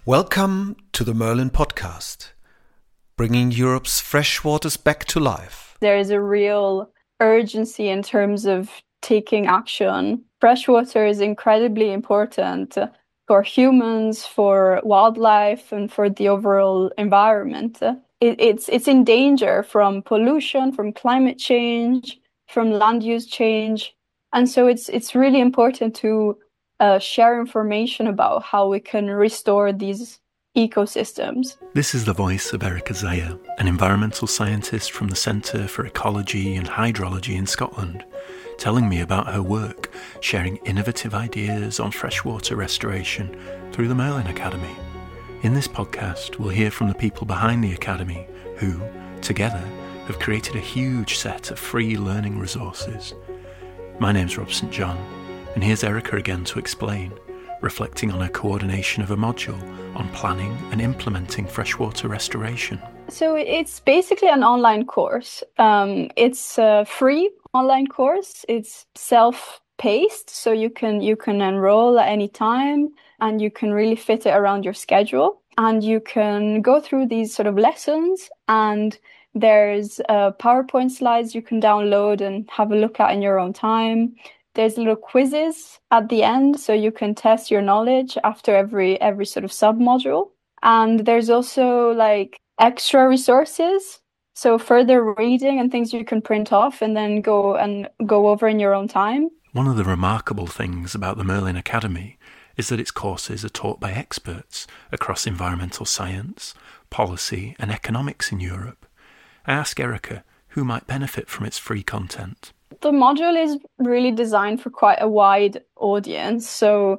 Welcome to the Merlin Podcast, bringing Europe's freshwaters back to life. There is a real urgency in terms of taking action. Freshwater is incredibly important for humans, for wildlife, and for the overall environment. It's in danger from pollution, from climate change, from land use change. And so it's really important to share information about how we can restore these ecosystems. This is the voice of Erica Zaya, an environmental scientist from the Centre for Ecology and Hydrology in Scotland, telling me about her work sharing innovative ideas on freshwater restoration through the Merlin Academy. In this podcast, we'll hear from the people behind the Academy who, together, have created a huge set of free learning resources. My name's Rob St John, and here's Erica again to explain, reflecting on her coordination of a module on planning and implementing freshwater restoration. So it's basically an online course. It's a free online course. It's self-paced, so you can enroll at any time, and you can really fit it around your schedule. And you can go through these sort of lessons, and there's PowerPoint slides you can download and have a look at in your own time. There's little quizzes at the end, so you can test your knowledge after every sort of sub-module. And there's also like extra resources, so further reading and things you can print off and then go over in your own time. One of the remarkable things about the Merlin Academy is that its courses are taught by experts across environmental science, policy and economics in Europe. I ask Erica who might benefit from its free content. The module is really designed for quite a wide audience. So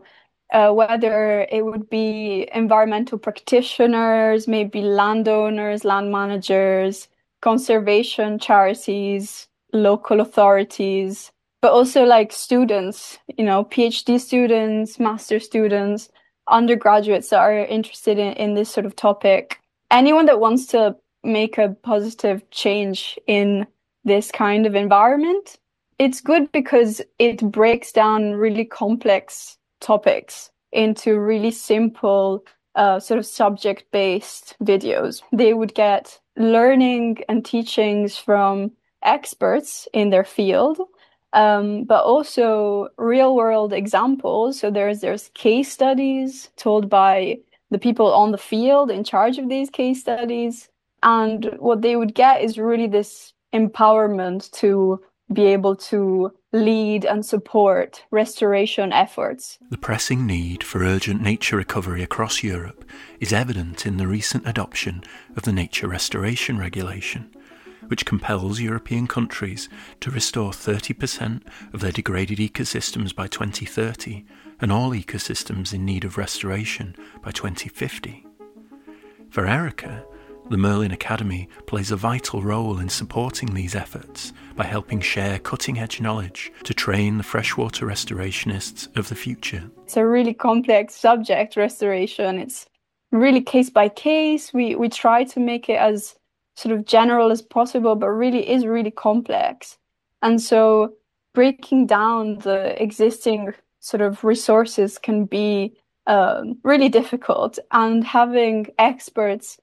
whether it would be environmental practitioners, maybe landowners, land managers, conservation charities, local authorities, but also like students, PhD students, master students, undergraduates that are interested in this sort of topic. Anyone that wants to make a positive change in this kind of environment. It's good because it breaks down really complex topics into really simple sort of subject-based videos. They would get learning and teachings from experts in their field, but also real-world examples. So there's case studies told by the people on the field in charge of these case studies. And what they would get is really this empowerment to be able to lead and support restoration efforts. The pressing need for urgent nature recovery across Europe is evident in the recent adoption of the Nature Restoration Regulation, which compels European countries to restore 30% of their degraded ecosystems by 2030 and all ecosystems in need of restoration by 2050. For Erica, the Merlin Academy plays a vital role in supporting these efforts by helping share cutting-edge knowledge to train the freshwater restorationists of the future. It's a really complex subject, restoration. It's really case by case. We try to make it as sort of general as possible, but really is really complex. And so breaking down the existing sort of resources can be really difficult, and having experts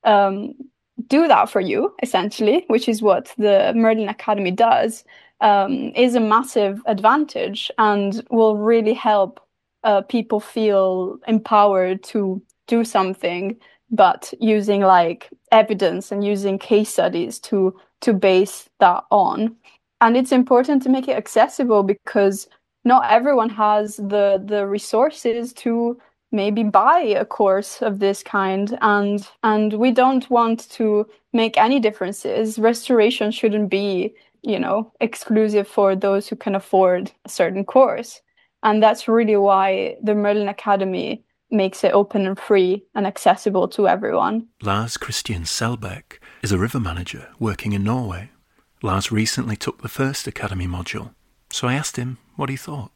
do that for you, essentially, which is what the Merlin Academy does, is a massive advantage and will really help people feel empowered to do something, but using like evidence and using case studies to base that on. And it's important to make it accessible because not everyone has the resources to maybe buy a course of this kind, and we don't want to make any differences. Restoration shouldn't be, exclusive for those who can afford a certain course. And that's really why the Merlin Academy makes it open and free and accessible to everyone. Lars Christian Selbekk is a river manager working in Norway. Lars recently took the first Academy module, so I asked him what he thought.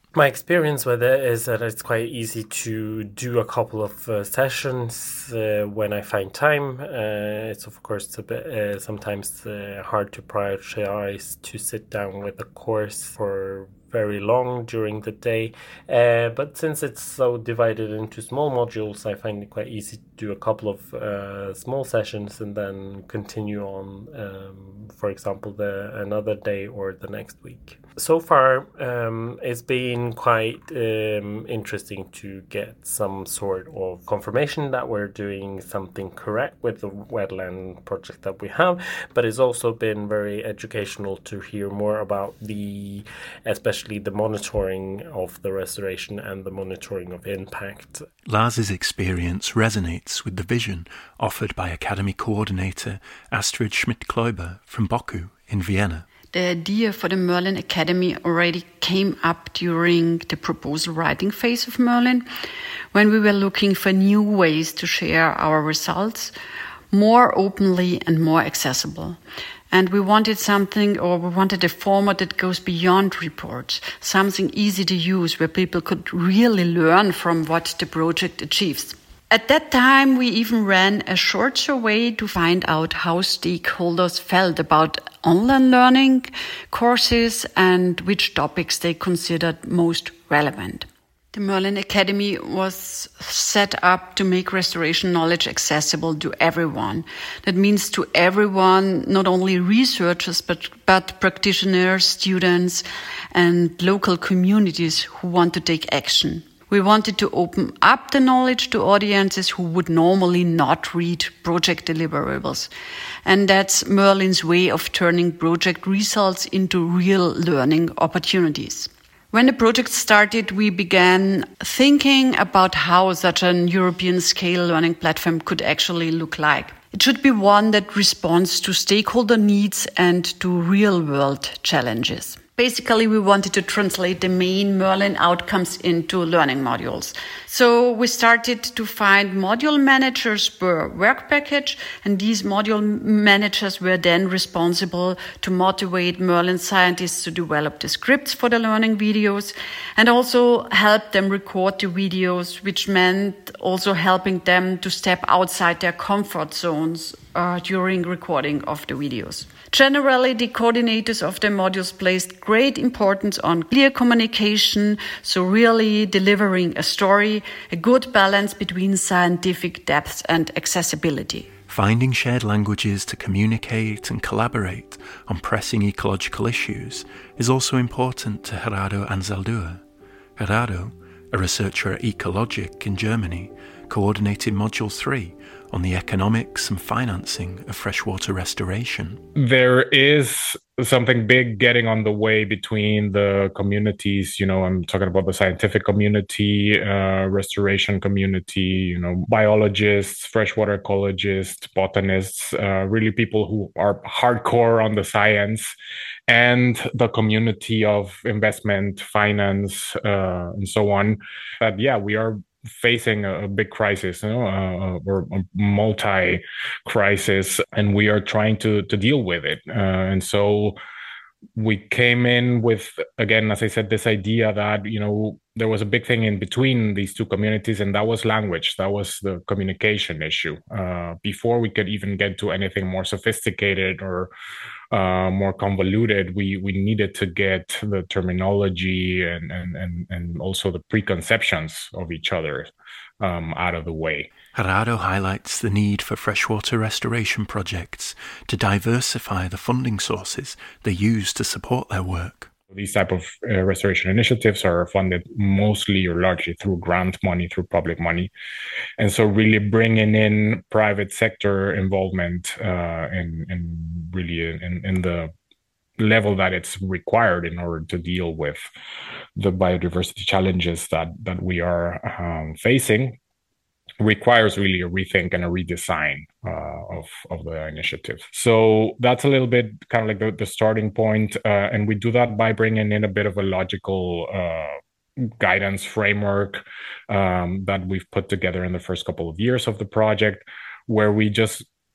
My experience with it is that it's quite easy to do a couple of sessions when I find time. It's of course a bit sometimes hard to prioritize to sit down with a course for very long during the day. But since it's so divided into small modules, I find it quite easy to do a couple of small sessions and then continue on, for example, another day or the next week. So far, it's been quite interesting to get some sort of confirmation that we're doing something correct with the wetland project that we have, but it's also been very educational to hear more about especially the monitoring of the restoration and the monitoring of impact. Lars's experience resonates with the vision offered by Academy coordinator Astrid Schmidt-Kläuber from BOKU in Vienna. The idea for the Merlin Academy already came up during the proposal writing phase of Merlin, when we were looking for new ways to share our results more openly and more accessible. And we wanted a format that goes beyond reports, something easy to use where people could really learn from what the project achieves. At that time, we even ran a short survey to find out how stakeholders felt about online learning courses and which topics they considered most relevant. The Merlin Academy was set up to make restoration knowledge accessible to everyone. That means to everyone, not only researchers, but practitioners, students, and local communities who want to take action. We wanted to open up the knowledge to audiences who would normally not read project deliverables. And that's Merlin's way of turning project results into real learning opportunities. When the project started, we began thinking about how such an European-scale learning platform could actually look like. It should be one that responds to stakeholder needs and to real-world challenges. Basically, we wanted to translate the main Merlin outcomes into learning modules. So we started to find module managers per work package, and these module managers were then responsible to motivate Merlin scientists to develop the scripts for the learning videos and also help them record the videos, which meant also helping them to step outside their comfort zones during recording of the videos. Generally, the coordinators of the modules placed great importance on clear communication, so really delivering a story, a good balance between scientific depth and accessibility. Finding shared languages to communicate and collaborate on pressing ecological issues is also important to Gerardo Anzaldúa. Gerardo, a researcher at Ecologic in Germany, coordinated Module 3 on the economics and financing of freshwater restoration. There is something big getting on the way between the communities. I'm talking about the scientific community, restoration community, biologists, freshwater ecologists, botanists, really people who are hardcore on the science, and the community of investment, finance, and so on. We are facing a big crisis, or a multi-crisis, and we are trying to deal with it. And so we came in with, again, as I said, this idea that, there was a big thing in between these two communities, and that was language. That was the communication issue. Before we could even get to anything more sophisticated or more convoluted, we needed to get the terminology and also the preconceptions of each other out of the way. Gerardo highlights the need for freshwater restoration projects to diversify the funding sources they use to support their work. These type of restoration initiatives are funded mostly or largely through grant money, through public money. And so really bringing in private sector involvement in the level that it's required in order to deal with the biodiversity challenges that we are facing requires really a rethink and a redesign of the initiative. So that's a little bit kind of like the starting point. And we do that by bringing in a bit of a logical guidance framework that we've put together in the first couple of years of the project, where we just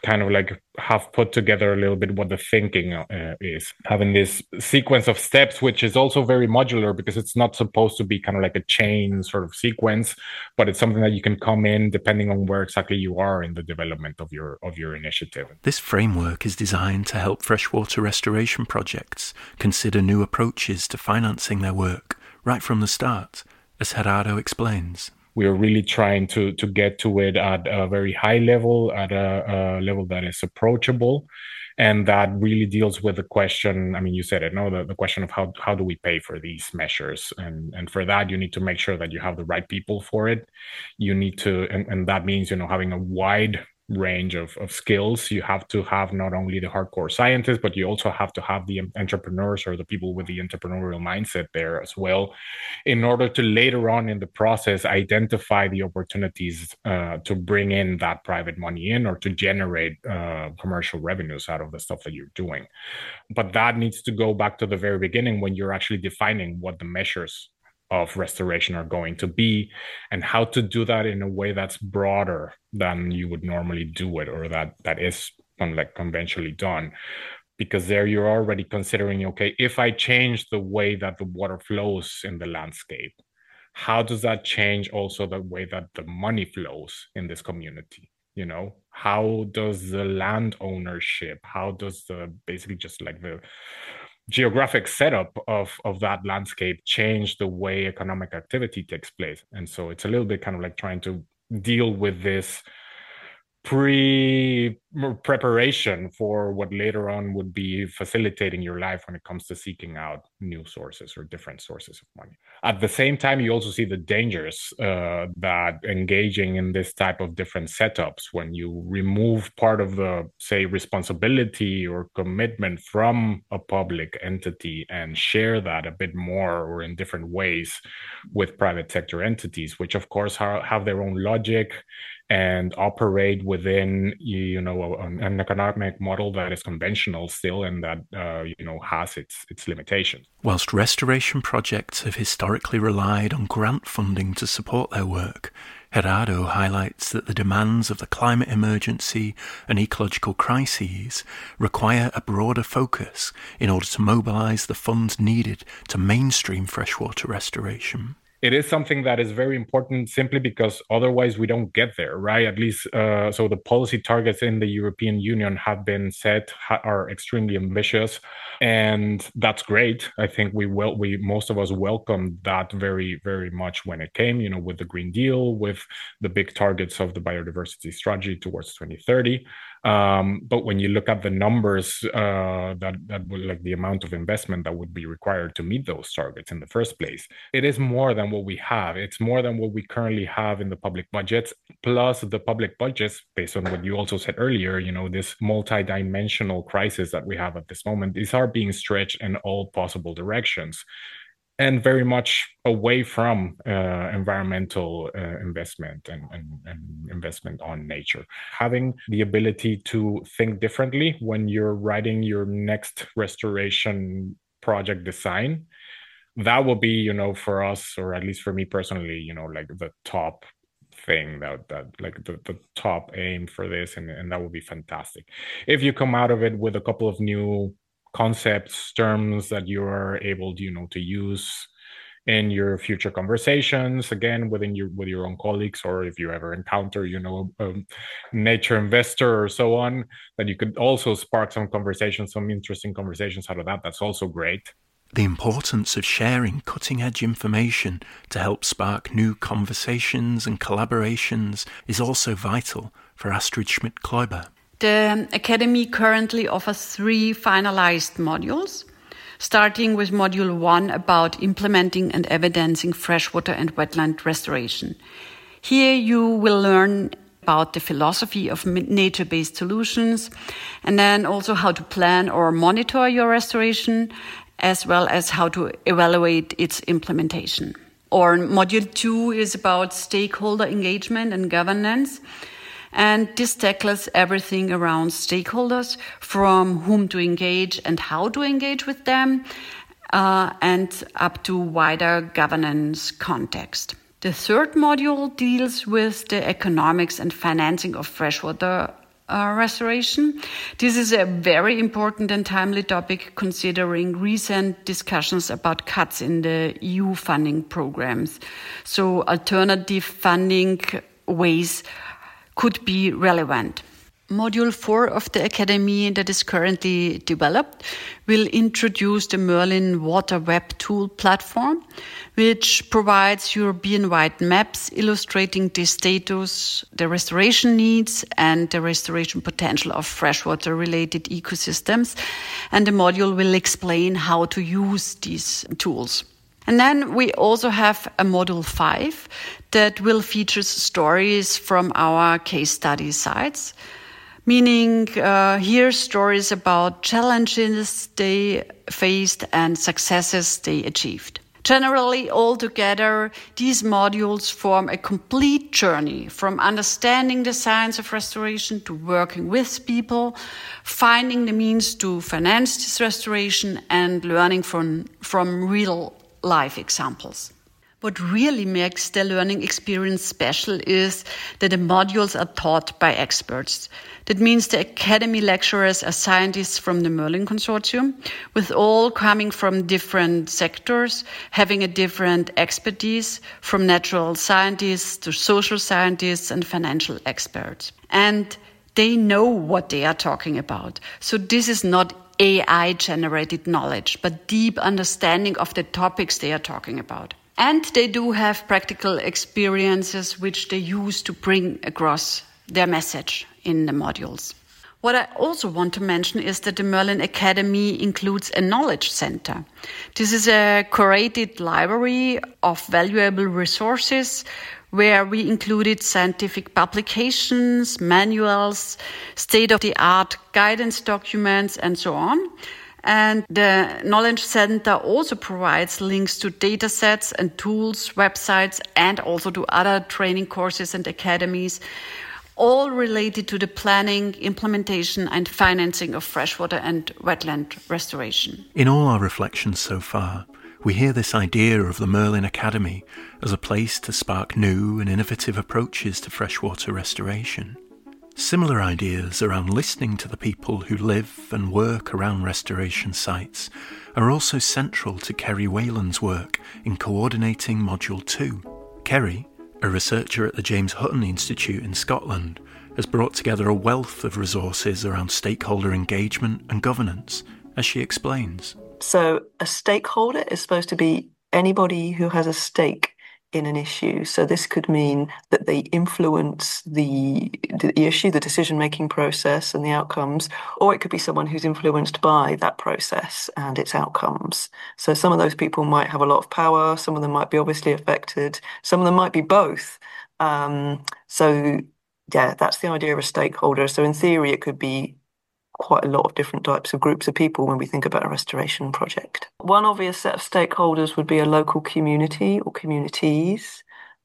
kind of like have put together a little bit what the thinking is, having this sequence of steps, which is also very modular because it's not supposed to be kind of like a chain sort of sequence, but it's something that you can come in depending on where exactly you are in the development of your initiative. This framework is designed to help freshwater restoration projects consider new approaches to financing their work right from the start, as Gerardo explains. We are really trying to get to it at a very high level, at a level that is approachable, and that really deals with the question. I mean, you said it, no? The question of how do we pay for these measures, and for that you need to make sure that you have the right people for it. You need to, and that means having a wide range of skills. You have to have not only the hardcore scientists, but you also have to have the entrepreneurs or the people with the entrepreneurial mindset there as well, in order to later on in the process identify the opportunities to bring in that private money in, or to generate commercial revenues out of the stuff that you're doing. But that needs to go back to the very beginning, when you're actually defining what the measures of restoration are going to be, and how to do that in a way that's broader than you would normally do it, or that is like conventionally done. Because there you're already considering, okay, if I change the way that the water flows in the landscape, how does that change also the way that the money flows in this community? How does the land ownership, how does basically just like the geographic setup of that landscape change the way economic activity takes place? And so it's a little bit kind of like trying to deal with this preparation for what later on would be facilitating your life when it comes to seeking out new sources or different sources of money. At the same time, you also see the dangers that engaging in this type of different setups, when you remove part of the, say, responsibility or commitment from a public entity and share that a bit more or in different ways with private sector entities, which of course have their own logic and operate within an economic model that is conventional still, and that has its limitations. Whilst restoration projects have historically relied on grant funding to support their work, Gerardo highlights that the demands of the climate emergency and ecological crises require a broader focus in order to mobilise the funds needed to mainstream freshwater restoration. It is something that is very important, simply because otherwise we don't get there, right? At least, so the policy targets in the European Union have been set, are extremely ambitious, and that's great. I think most of us welcomed that very, very much when it came, with the Green Deal, with the big targets of the biodiversity strategy towards 2030. But when you look at the numbers, that would, like, the amount of investment that would be required to meet those targets in the first place, it is more than what we have. It's more than what we currently have in the public budgets, plus the public budgets, based on what you also said earlier, this multi-dimensional crisis that we have at this moment, these are being stretched in all possible directions, and very much away from environmental investment and investment on nature. Having the ability to think differently when you're writing your next restoration project design, that will be, for us, or at least for me personally, like the top thing that like the top aim for this, and that would be fantastic. If you come out of it with a couple of new concepts, terms that you are able to use in your future conversations, again, with your own colleagues, or if you ever encounter a nature investor or so on, that you could also spark some interesting conversations out of that. That's also great. The importance of sharing cutting-edge information to help spark new conversations and collaborations is also vital for Astrid Schmidt-Kläuber. The Academy currently offers 3 finalized modules, starting with Module 1 about implementing and evidencing freshwater and wetland restoration. Here you will learn about the philosophy of nature-based solutions, and then also how to plan or monitor your restoration, as well as how to evaluate its implementation. Or Module 2 is about stakeholder engagement and governance. And this tackles everything around stakeholders, from whom to engage and how to engage with them, and up to wider governance context. The third module deals with the economics and financing of freshwater restoration. This is a very important and timely topic considering recent discussions about cuts in the EU funding programs. So alternative funding ways could be relevant. Module 4 of the Academy that is currently developed will introduce the Merlin Water Web Tool platform, which provides European-wide maps illustrating the status, the restoration needs, and the restoration potential of freshwater-related ecosystems. And the module will explain how to use these tools. And then we also have a module 5 that will feature stories from our case study sites. Meaning, here stories about challenges they faced and successes they achieved. Generally, altogether, these modules form a complete journey from understanding the science of restoration to working with people, finding the means to finance this restoration, and learning from real life examples. What really makes the learning experience special is that the modules are taught by experts. That means the Academy lecturers are scientists from the Merlin Consortium, with all coming from different sectors, having a different expertise, from natural scientists to social scientists and financial experts. And they know what they are talking about. So this is not AI-generated knowledge, but deep understanding of the topics they are talking about. And they do have practical experiences which they use to bring across their message in the modules. What I also want to mention is that the Merlin Academy includes a knowledge center. This is a curated library of valuable resources where we included scientific publications, manuals, state-of-the-art guidance documents, and so on. And the Knowledge Center also provides links to data sets and tools, websites, and also to other training courses and academies, all related to the planning, implementation, and financing of freshwater and wetland restoration. In all our reflections so far, we hear this idea of the Merlin Academy as a place to spark new and innovative approaches to freshwater restoration. Similar ideas around listening to the people who live and work around restoration sites are also central to Kerry Whalen's work in coordinating Module 2. Kerry, a researcher at the James Hutton Institute in Scotland, has brought together a wealth of resources around stakeholder engagement and governance, as she explains. So a stakeholder is supposed to be anybody who has a stake in an issue. So this could mean that they influence the issue, the decision-making process and the outcomes, or it could be someone who's influenced by that process and its outcomes. So some of those people might have a lot of power, some of them might be obviously affected, some of them might be both. So yeah, that's the idea of a stakeholder. So in theory, it could be quite a lot of different types of groups of people when we think about a restoration project. One obvious set of stakeholders would be a local community or communities.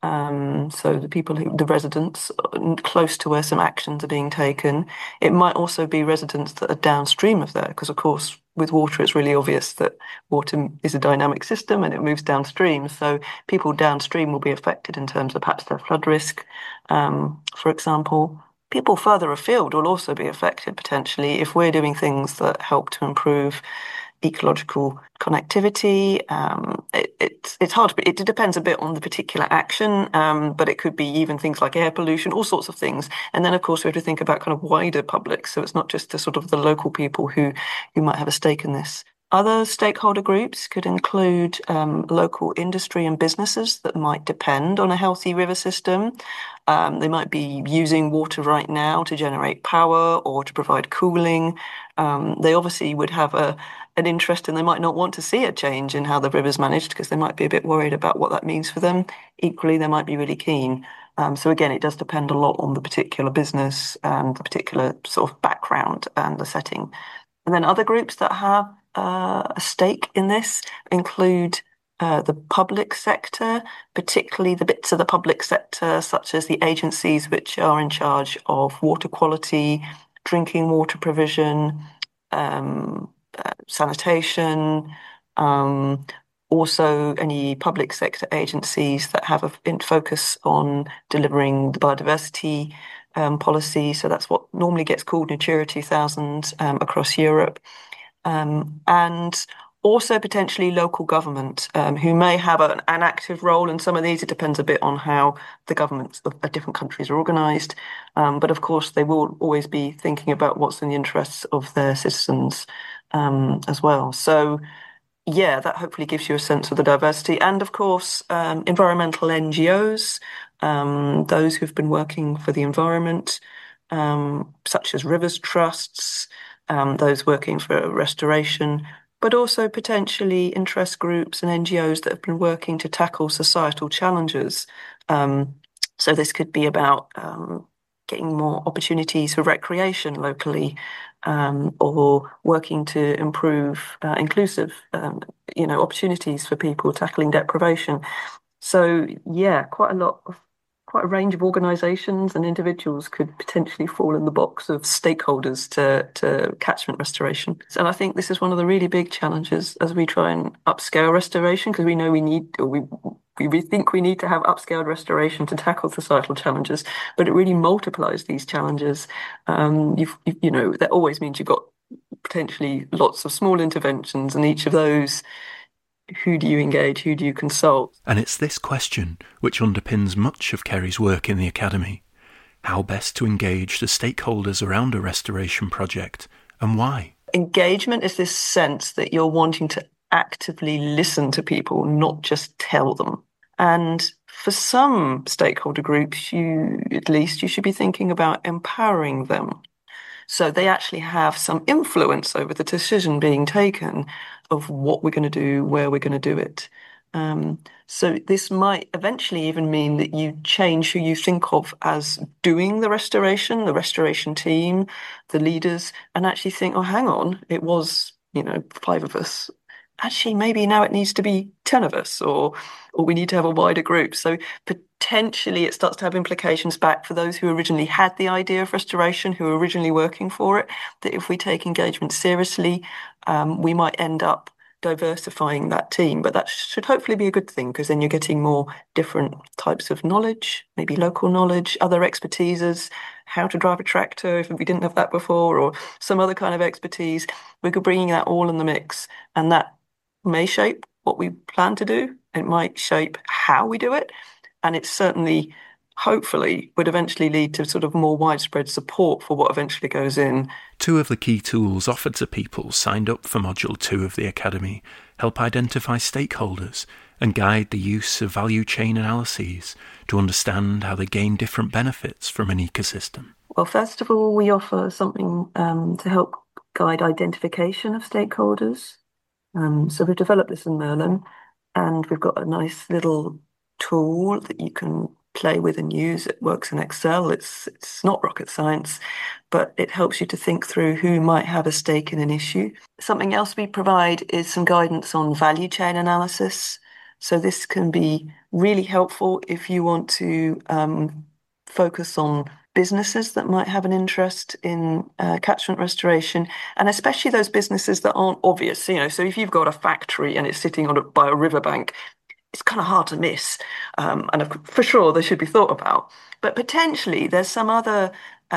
So the residents close to where some actions are being taken. It might also be residents that are downstream of there, because of course with water it's really obvious that water is a dynamic system and it moves downstream. So people downstream will be affected in terms of perhaps their flood risk, for example. People further afield will also be affected potentially if we're doing things that help to improve ecological connectivity. It's hard, but it depends a bit on the particular action, but it could be even things like air pollution, all sorts of things. And then, of course, we have to think about kind of wider public. So it's not just the sort of the local people who might have a stake in this. Other stakeholder groups could include local industry and businesses that might depend on a healthy river system. They might be using water right now to generate power or to provide cooling. They obviously would have an interest, and they might not want to see a change in how the river's managed because they might be a bit worried about what that means for them. Equally, they might be really keen. So again, it does depend a lot on the particular business and the particular sort of background and the setting. And then other groups that have a stake in this include the public sector, particularly the bits of the public sector, such as the agencies which are in charge of water quality, drinking water provision, sanitation, also any public sector agencies that have a focus on delivering the biodiversity policy. So that's what normally gets called Natura 2000 across Europe. And also potentially local government, who may have an active role in some of these. It depends a bit on how the governments of different countries are organised. But of course, they will always be thinking about what's in the interests of their citizens as well. So yeah, that hopefully gives you a sense of the diversity. And of course, environmental NGOs, those who've been working for the environment, such as rivers trusts, those working for restoration, but also potentially interest groups and NGOs that have been working to tackle societal challenges. So this could be about getting more opportunities for recreation locally, or working to improve inclusive, opportunities for people, tackling deprivation. So yeah, quite a range of organisations and individuals could potentially fall in the box of stakeholders to catchment restoration. And I think this is one of the really big challenges as we try and upscale restoration, because we know we think we need to have upscaled restoration to tackle societal challenges, but it really multiplies these challenges. That always means you've got potentially lots of small interventions, and each of those, who do you engage? Who do you consult? And it's this question which underpins much of Kerry's work in the Academy. How best to engage the stakeholders around a restoration project, and why? Engagement is this sense that you're wanting to actively listen to people, not just tell them. And for some stakeholder groups, you should be thinking about empowering them, so they actually have some influence over the decision being taken of what we're going to do, where we're going to do it. So this might eventually even mean that you change who you think of as doing the restoration team, the leaders, and actually think, oh, hang on, it was, 5 of us. Actually, maybe now it needs to be 10 of us, or we need to have a wider group. So potentially it starts to have implications back for those who originally had the idea of restoration, who were originally working for it, that if we take engagement seriously, we might end up diversifying that team. But that should hopefully be a good thing, because then you're getting more different types of knowledge, maybe local knowledge, other expertises, how to drive a tractor if we didn't have that before, or some other kind of expertise. We're bringing that all in the mix, and that may shape what we plan to do. It might shape how we do it. And it certainly, hopefully, would eventually lead to sort of more widespread support for what eventually goes in. 2 of the key tools offered to people signed up for Module 2 of the Academy help identify stakeholders and guide the use of value chain analyses to understand how they gain different benefits from an ecosystem. Well, first of all, we offer something to help guide identification of stakeholders. So we've developed this in Merlin, and we've got a nice little tool that you can play with and use. It works in Excel. It's not rocket science, but it helps you to think through who might have a stake in an issue. Something else we provide is some guidance on value chain analysis. So this can be really helpful if you want to focus on businesses that might have an interest in catchment restoration, and especially those businesses that aren't obvious. So if you've got a factory and it's sitting by a riverbank, it's kind of hard to miss, and for sure they should be thought about. But potentially there's some other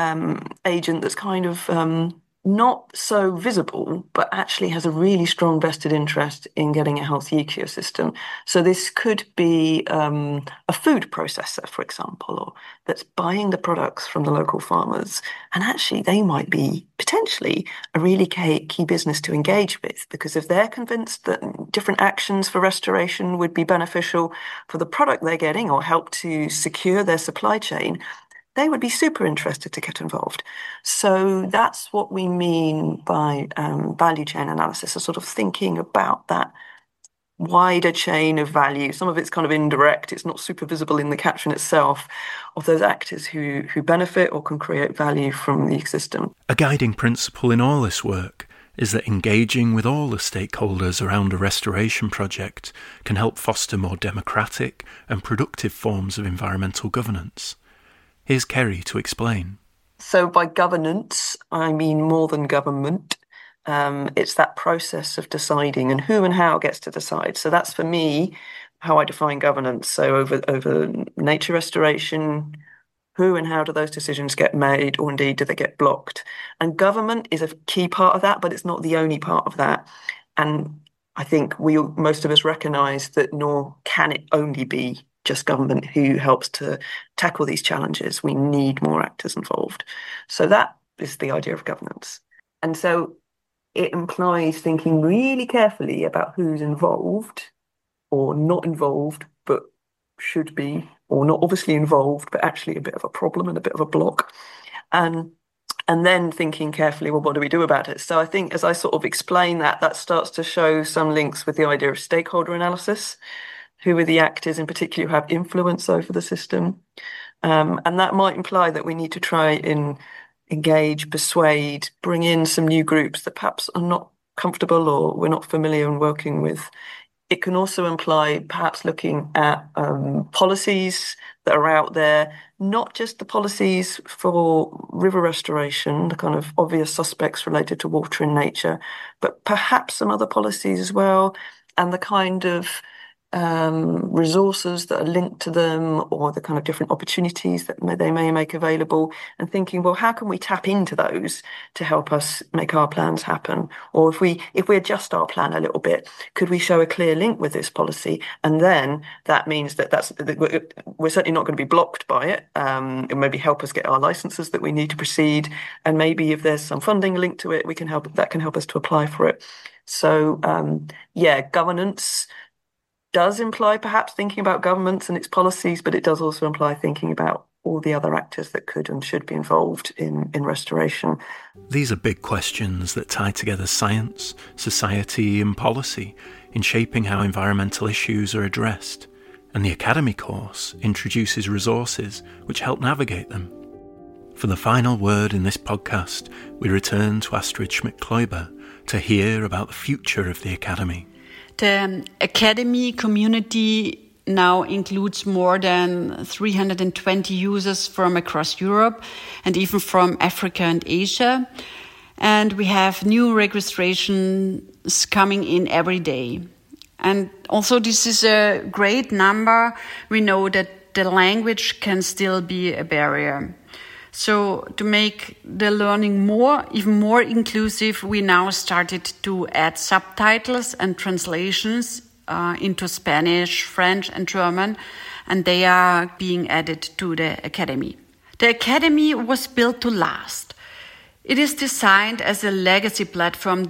agent that's kind of not so visible, but actually has a really strong vested interest in getting a healthy ecosystem. So this could be a food processor, for example, or that's buying the products from the local farmers. And actually, they might be potentially a really key business to engage with, because if they're convinced that different actions for restoration would be beneficial for the product they're getting or help to secure their supply chain, they would be super interested to get involved. So that's what we mean by value chain analysis, so sort of thinking about that wider chain of value. Some of it's kind of indirect, it's not super visible in the catchment itself, of those actors who benefit or can create value from the ecosystem. A guiding principle in all this work is that engaging with all the stakeholders around a restoration project can help foster more democratic and productive forms of environmental governance. Here's Kerry to explain. So by governance, I mean more than government. It's that process of deciding, and who and how gets to decide. So that's, for me, how I define governance. So over nature restoration, Who and how do those decisions get made, or indeed do they get blocked? And government is a key part of that, but it's not the only part of that. And I think most of us recognise that nor can it only be just government who helps to tackle these challenges. We need more actors involved. So that is the idea of governance. And so it implies thinking really carefully about who's involved or not involved, but should be, or not obviously involved, but actually a bit of a problem and a bit of a block. And then thinking carefully, well, what do we do about it? So I think as I sort of explain that starts to show some links with the idea of stakeholder analysis. Who are the actors in particular who have influence over the system? And that might imply that we need to try and engage, persuade, bring in some new groups that perhaps are not comfortable or we're not familiar in working with. It can also imply perhaps looking at policies that are out there, not just the policies for river restoration, the kind of obvious suspects related to water and nature, but perhaps some other policies as well, and the kind of resources that are linked to them, or the kind of different opportunities that they may make available, and thinking, well, how can we tap into those to help us make our plans happen? Or if we adjust our plan a little bit, could we show a clear link with this policy? And then that means that we're certainly not going to be blocked by it. It maybe help us get our licenses that we need to proceed, and maybe if there's some funding linked to it, that can help us to apply for it. So governance does imply perhaps thinking about governments and its policies, but it does also imply thinking about all the other actors that could and should be involved in restoration. These are big questions that tie together science, society and policy in shaping how environmental issues are addressed, and the Academy course introduces resources which help navigate them. For the final word in this podcast, we return to Astrid Schmidt-Kloiber to hear about the future of the Academy. The Academy community now includes more than 320 users from across Europe and even from Africa and Asia. And we have new registrations coming in every day. And also this is a great number. We know that the language can still be a barrier. So to make the learning even more inclusive, we now started to add subtitles and translations into Spanish, French and German, and they are being added to the Academy. The Academy was built to last. It is designed as a legacy platform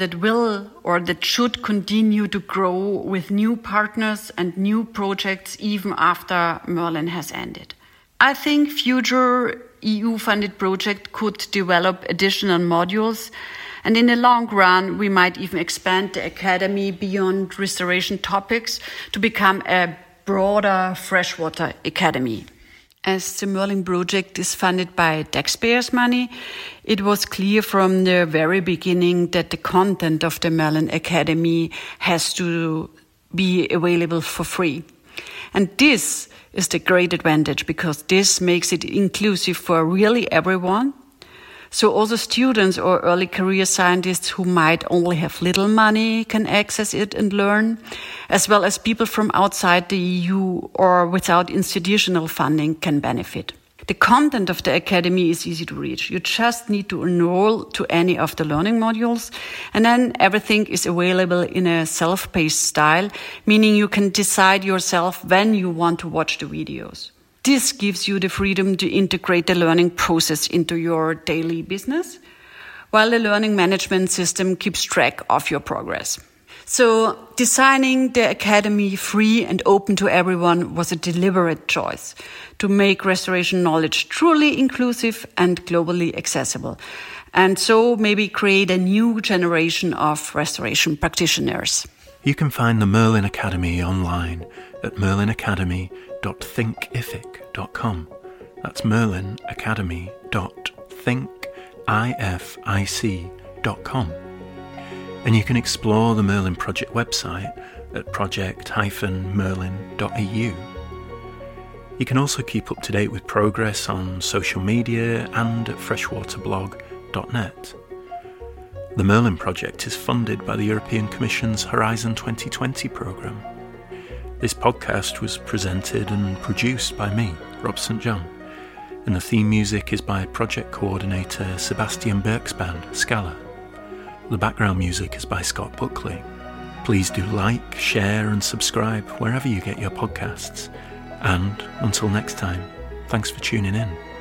that should continue to grow with new partners and new projects even after Merlin has ended. I think future EU-funded projects could develop additional modules, and in the long run, we might even expand the Academy beyond restoration topics to become a broader freshwater academy. As the Merlin project is funded by taxpayers' money, it was clear from the very beginning that the content of the Merlin Academy has to be available for free. And this is the great advantage, because this makes it inclusive for really everyone. So also students or early career scientists who might only have little money can access it and learn, as well as people from outside the EU or without institutional funding can benefit. The content of the Academy is easy to reach. You just need to enroll to any of the learning modules, and then everything is available in a self-paced style, meaning you can decide yourself when you want to watch the videos. This gives you the freedom to integrate the learning process into your daily business, while the learning management system keeps track of your progress. So designing the Academy free and open to everyone was a deliberate choice to make restoration knowledge truly inclusive and globally accessible, and so maybe create a new generation of restoration practitioners. You can find the Merlin Academy online at merlinacademy.thinkific.com. That's merlinacademy.thinkific.com. And you can explore the Merlin Project website at project-merlin.eu. You can also keep up to date with progress on social media and at freshwaterblog.net. The Merlin Project is funded by the European Commission's Horizon 2020 programme. This podcast was presented and produced by me, Rob St. John. and the theme music is by project coordinator Sebastian Berksband, Scala. The background music is by Scott Buckley. Please do like, share and subscribe wherever you get your podcasts. And until next time, thanks for tuning in.